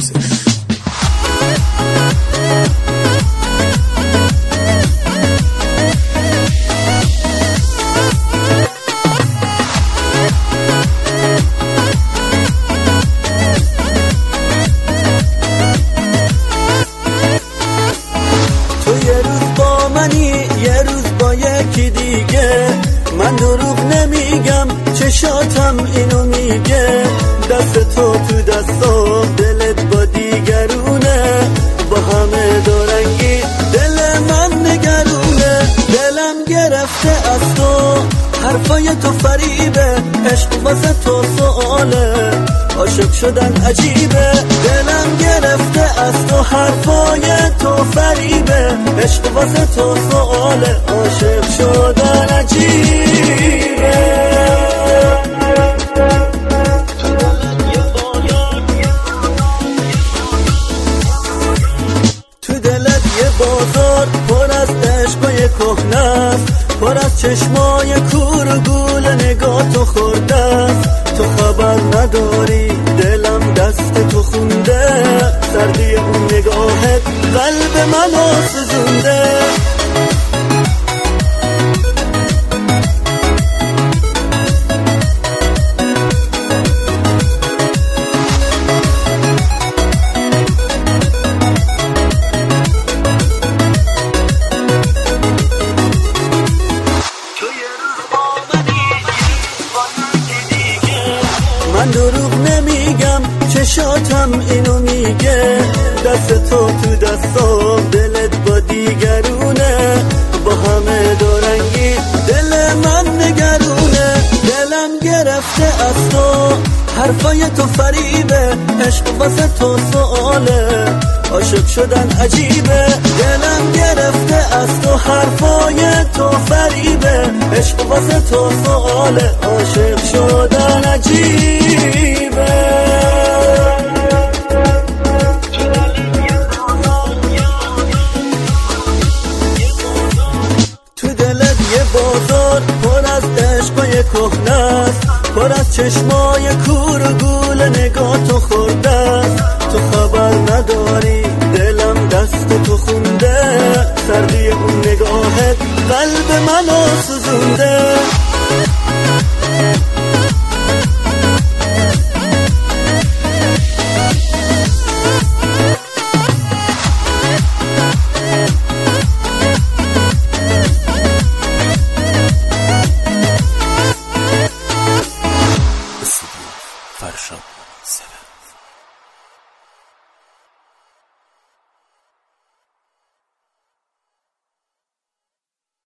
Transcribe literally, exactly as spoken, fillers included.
میسوزه. یکی دیگه من دروغ نمیگم، چشاتم اینو میگه، دست تو تو دستام، دلت با دیگرونه، با همه دارنگی دل من نگرونه. دلم گرفته از تو، حرفای تو فریبه، عشق واسه تو سواله، عاشق شدن عجیبه. دلم گرفته از تو، حرفای تو فریبه، عشق واسه تو سواله، عاشق شدن عجیبه. تو دلت یه بازار پر از عشقای کهنه است، پر از چشمای کور و گول نگاه تو خورده است. تو خبر نداری دلم دست تو خونده، سردی اون نگاهت قلب منو سوزونده. من دروغ نمیگم، چشاتم اینو میگه، دست تو تو دستام، دلت با دیگرونه، با همه دارنگی دل من نگرونه. دلم گرفته از تو، حرفای تو فریبه، عشق واسه تو سواله، عاشق شدن عجیبه. دلم گرفته از تو، حرفای تو فریبه، عشق واسه تو سواله، عاشق شدن عجیبه. تو دلت یه بازار پر از عشقای کهنه است، پر از چشم